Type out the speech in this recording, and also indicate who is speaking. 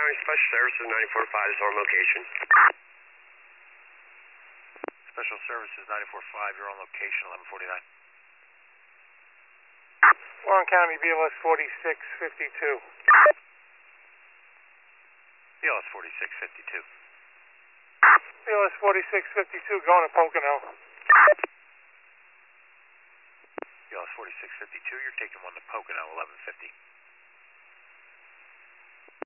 Speaker 1: County Special Services 94.5 is on location.
Speaker 2: Special Services 94.5, you're on location, 1149.
Speaker 3: Warren County BLS 4652.
Speaker 2: BLS 4652.
Speaker 3: BLS 4652 going to Pocono.
Speaker 2: BLS 4652, you're taking one to Pocono, 1150.